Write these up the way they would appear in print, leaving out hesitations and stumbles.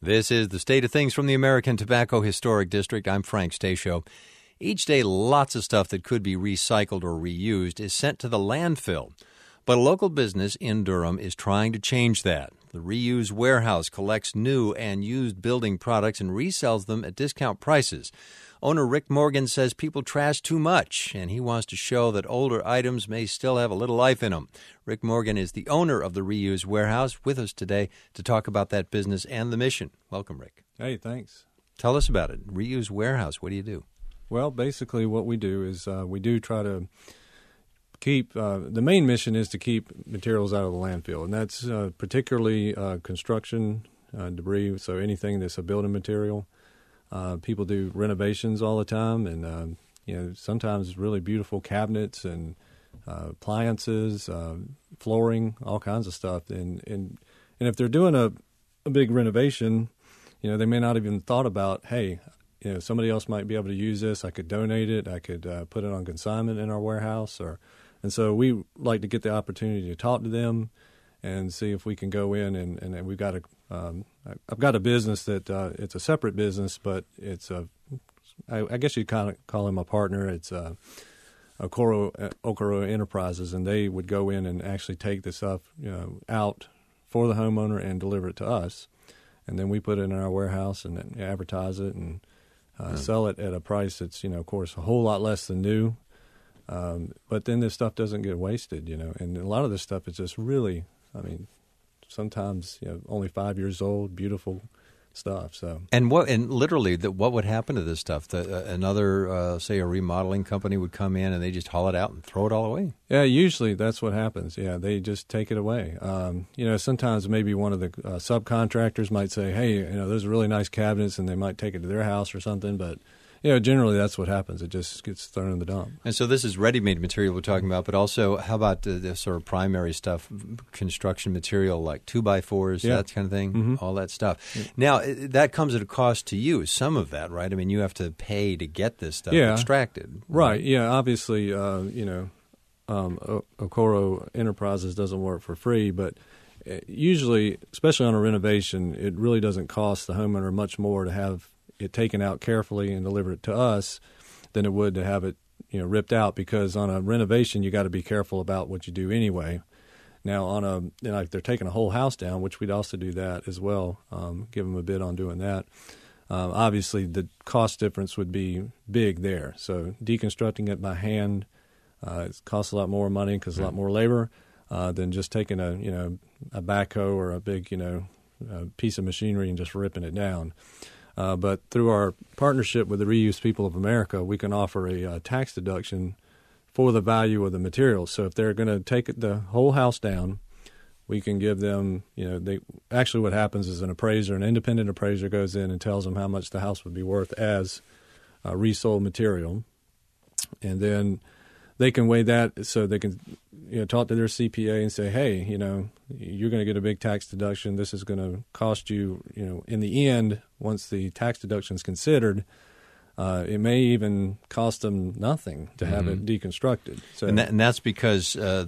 This is the State of Things from the American Tobacco Historic District. I'm Frank Stasio. Each day, lots of stuff that could be recycled or reused is sent to the landfill. But a local business in Durham is trying to change that. The Reuse Warehouse collects new and used building products and resells them at discount prices. Owner Rick Morgan says people trash too much, and he wants to show that older items may still have a little life in them. Rick Morgan is the owner of the Reuse Warehouse, with us today to talk about that business and the mission. Welcome, Rick. Hey, thanks. Tell us about it. Reuse Warehouse, what do you do? Well, basically what we do is we do try to keep the main mission is to keep materials out of the landfill, and that's particularly construction debris, so anything that's a building material. People do renovations all the time, and sometimes really beautiful cabinets and appliances, flooring, all kinds of stuff. And if they're doing a big renovation, they may not even thought about, hey, somebody else might be able to use this. I could donate it. I could put it on consignment in our warehouse, and so we like to get the opportunity to talk to them and see if we can go in and we've got I've got a business that it's a separate business, but it's I guess you'd kind of call him a partner. It's Okoro Enterprises, and they would go in and actually take the stuff out for the homeowner and deliver it to us, and then we put it in our warehouse and advertise it and sell it at a price that's of course a whole lot less than new. But then this stuff doesn't get wasted, and a lot of this stuff is just really, sometimes only 5 years old, beautiful stuff. So and literally what would happen to this stuff? Another say a remodeling company would come in and they just haul it out and throw it all away. Yeah, usually that's what happens. Yeah, they just take it away. Sometimes maybe one of the subcontractors might say, hey, those are really nice cabinets, and they might take it to their house or something, but generally that's what happens. It just gets thrown in the dump. And so this is ready-made material we're talking about, but also how about the sort of primary stuff, construction material like 2x4s, that kind of thing, all that stuff. Yeah. Now, that comes at a cost to you, some of that, right? I mean, you have to pay to get this stuff extracted. Right, yeah. Obviously, Okoro Enterprises doesn't work for free, but usually, especially on a renovation, it really doesn't cost the homeowner much more to have it taken out carefully and delivered to us than it would to have it ripped out, because on a renovation you got to be careful about what you do anyway. Now on if they're taking a whole house down, which we'd also do that as well, give them a bid on doing that. Obviously the cost difference would be big there. So deconstructing it by hand it costs a lot more money because a lot more labor than just taking a backhoe or a big piece of machinery and just ripping it down. But through our partnership with the Reuse People of America, we can offer a tax deduction for the value of the materials. So if they're going to take the whole house down, we can give them, actually what happens is an independent appraiser goes in and tells them how much the house would be worth as resold material. And then they can weigh that so they can talk to their CPA and say, hey, you're going to get a big tax deduction. This is going to cost you, in the end, once the tax deduction is considered, it may even cost them nothing to have it deconstructed. So, and that's because the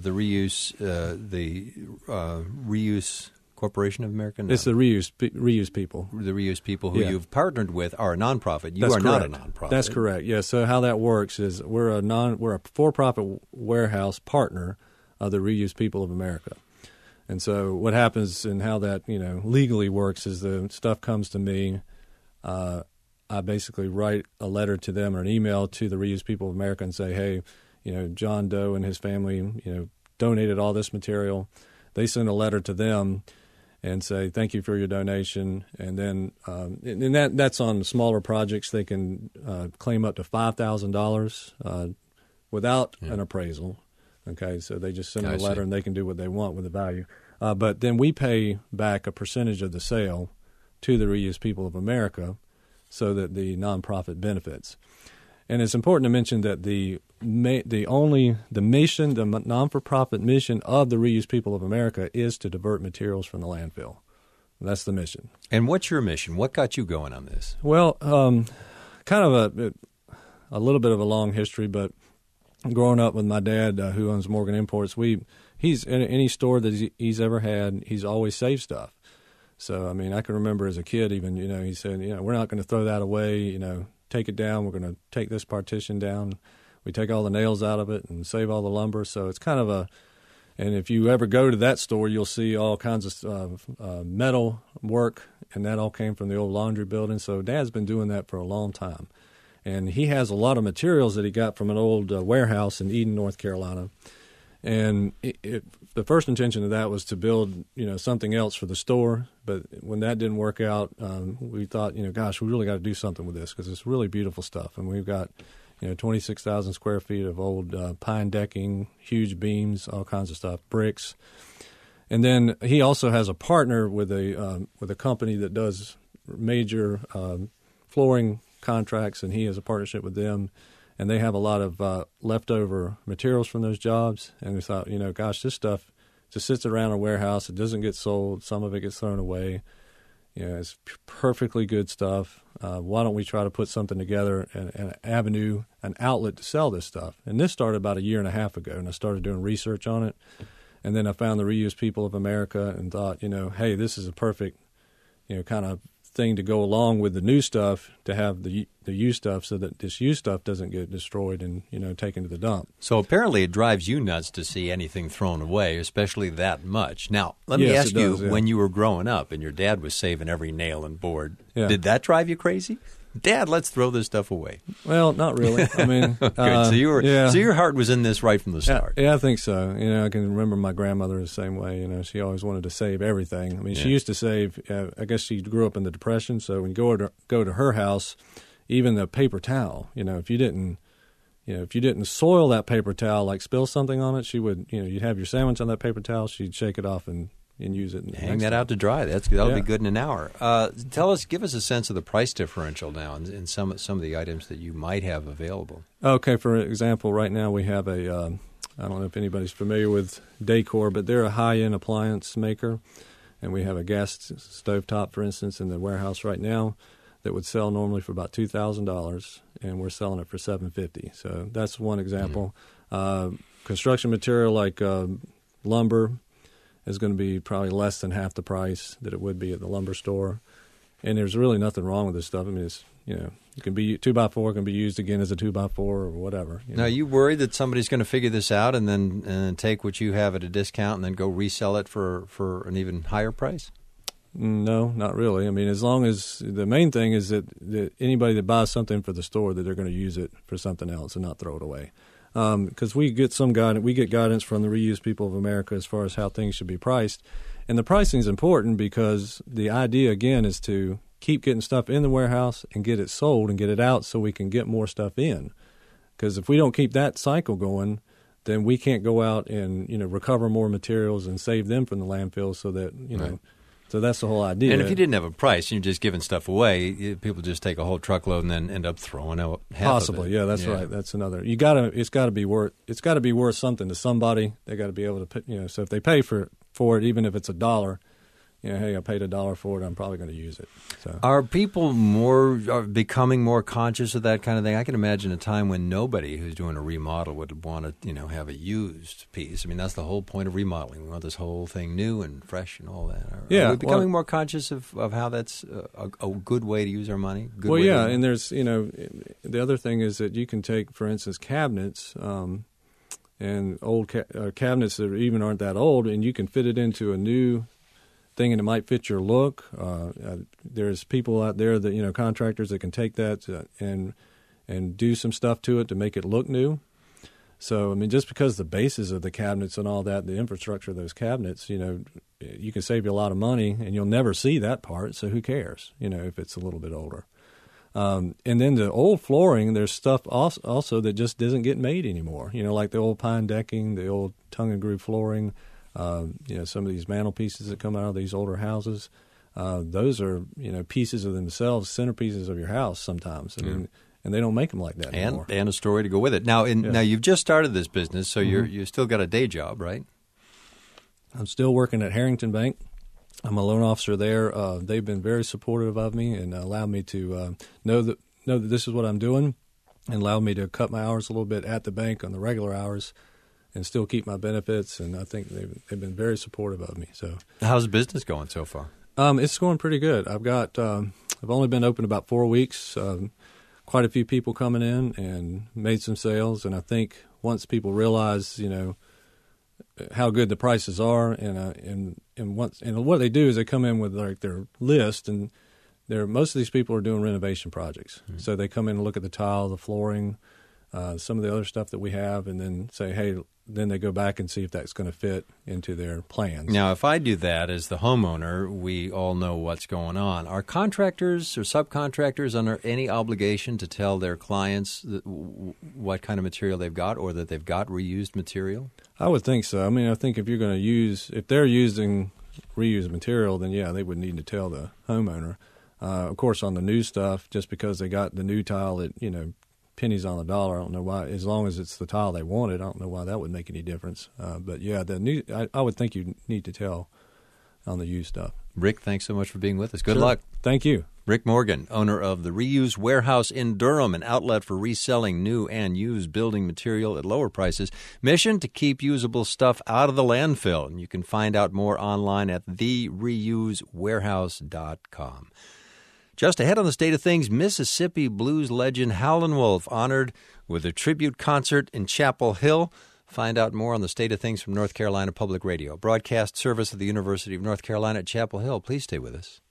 Reuse Corporation of America? No. It's the Reuse People. The Reuse People who you've partnered with are a nonprofit. You That's are correct. Not a nonprofit. That's correct. Yeah. So how that works is we're a for-profit warehouse partner of the Reuse People of America. And so what happens and how that legally works is the stuff comes to me. I basically write a letter to them or an email to the Reuse People of America and say, hey, John Doe and his family donated all this material. They send a letter to them and say, thank you for your donation. And then that's on smaller projects. They can claim up to $5,000 without an appraisal. Okay, so they just send a letter and they can do what they want with the value. But then we pay back a percentage of the sale to the Reuse People of America so that the nonprofit benefits. And it's important to mention that the non-for-profit mission of the Reuse People of America is to divert materials from the landfill. That's the mission. And what's your mission? What got you going on this? Well, kind of a little bit of a long history, but growing up with my dad, who owns Morgan Imports, he's in any store that he's ever had, he's always saved stuff. So, I mean, I can remember as a kid even, he said, we're not going to throw that away, take it down. We're going to take this partition down. We take all the nails out of it and save all the lumber. So it's kind of and if you ever go to that store, you'll see all kinds of metal work, and that all came from the old laundry building. So Dad's been doing that for a long time. And he has a lot of materials that he got from an old warehouse in Eden, North Carolina. And the first intention of that was to build, something else for the store. But when that didn't work out, we thought, gosh, we really got to do something with this because it's really beautiful stuff. And we've got, 26,000 square feet of old pine decking, huge beams, all kinds of stuff, bricks. And then he also has a partner with a company that does major flooring contracts, and he has a partnership with them. And they have a lot of leftover materials from those jobs. And we thought, gosh, this stuff just sits around a warehouse. It doesn't get sold. Some of it gets thrown away. It's perfectly good stuff. Why don't we try to put something together, an avenue, an outlet to sell this stuff? And this started about a year and a half ago, and I started doing research on it. And then I found the Reused People of America and thought, hey, this is a perfect, kind of thing to go along with the new stuff, to have the used stuff so that this used stuff doesn't get destroyed and taken to the dump. So apparently it drives you nuts to see anything thrown away, especially that much. Now, let me ask you, when you were growing up and your dad was saving every nail and board, did that drive you crazy? Dad, let's throw this stuff away. Well, not really. I mean, good. So your heart was in this right from the start. Yeah, I think so. I can remember my grandmother the same way. She always wanted to save everything. I mean, she used to save. I guess she grew up in the Depression, so when you go to her house, even the paper towel. If you didn't soil that paper towel, like spill something on it, she would. You'd have your sandwich on that paper towel. She'd shake it off and use it. Hang that out to dry. That'll be good in an hour. Give us a sense of the price differential now in some of the items that you might have available. Okay, for example, right now we have I don't know if anybody's familiar with Dacor, but they're a high-end appliance maker, and we have a gas stovetop, for instance, in the warehouse right now that would sell normally for about $2,000, and we're selling it for $750. So that's one example. Mm-hmm. Construction material like lumber is going to be probably less than half the price that it would be at the lumber store. And there's really nothing wrong with this stuff. I mean, it's, it can be 2x4 can be used again as a 2x4 or whatever. Now, are you worried that somebody's going to figure this out and then take what you have at a discount and then go resell it for an even higher price? No, not really. I mean, as long as the main thing is that anybody that buys something for the store, that they're going to use it for something else and not throw it away. Because we get guidance from the Reused People of America as far as how things should be priced. And the pricing is important because the idea, again, is to keep getting stuff in the warehouse and get it sold and get it out so we can get more stuff in. Because if we don't keep that cycle going, then we can't go out and, recover more materials and save them from the landfill so that, right. So that's the whole idea. And if you didn't have a price, you're just giving stuff away, people just take a whole truckload and then end up throwing out half Possibly, of it. Yeah, that's right. That's another. It's got to be worth something to somebody. They got to be able to put, so if they pay for it, even if it's $1, hey, I paid $1 for it, I'm probably going to use it. So. Are people becoming more conscious of that kind of thing? I can imagine a time when nobody who's doing a remodel would want to, have a used piece. I mean, that's the whole point of remodeling. We want this whole thing new and fresh and all that. Are we becoming more conscious of how that's a good way to use our money? And there's, the other thing is that you can take, for instance, cabinets, and old cabinets that even aren't that old, and you can fit it into a new thing, and it might fit your look. There's people out there that contractors that can take that and do some stuff to it to make it look new. So I mean, just because the bases of the cabinets and all that, the infrastructure of those cabinets, you can save you a lot of money, and you'll never see that part. So who cares? If it's a little bit older. And then the old flooring, there's stuff also that just doesn't get made anymore. Like the old pine decking, the old tongue and groove flooring. Some of these mantelpieces that come out of these older houses, those are, pieces of themselves, centerpieces of your house sometimes. I mean, and they don't make them like that anymore. And a story to go with it. Now, now you've just started this business, so you still got a day job, right? I'm still working at Harrington Bank. I'm a loan officer there. They've been very supportive of me and allowed me to know that this is what I'm doing, and allowed me to cut my hours a little bit at the bank on the regular hours, and still keep my benefits, and I think they've been very supportive of me. So, how's the business going so far? It's going pretty good. I've only been open about 4 weeks. Quite a few people coming in and made some sales, and I think once people realize, how good the prices are, and what they do is they come in with like their list, and most of these people are doing renovation projects. Mm-hmm. So they come in and look at the tile, the flooring, some of the other stuff that we have, and then say, hey. Then they go back and see if that's going to fit into their plans. Now, if I do that as the homeowner, we all know what's going on. Are contractors or subcontractors under any obligation to tell their clients what kind of material they've got, or that they've got reused material? I would think so. I mean, I think if they're using reused material, then yeah, they would need to tell the homeowner. Of course, on the new stuff, just because they got the new tile at, pennies on the dollar. I don't know why. As long as it's the tile they wanted, I don't know why that would make any difference. But yeah, the new. I would think you need to tell on the used stuff. Rick, thanks so much for being with us. Good luck. Thank you. Rick Morgan, owner of the Reuse Warehouse in Durham, an outlet for reselling new and used building material at lower prices. Mission to keep usable stuff out of the landfill. And you can find out more online at thereusewarehouse.com. Just ahead on the State of Things, Mississippi blues legend Howlin' Wolf honored with a tribute concert in Chapel Hill. Find out more on the State of Things from North Carolina Public Radio, broadcast service of the University of North Carolina at Chapel Hill. Please stay with us.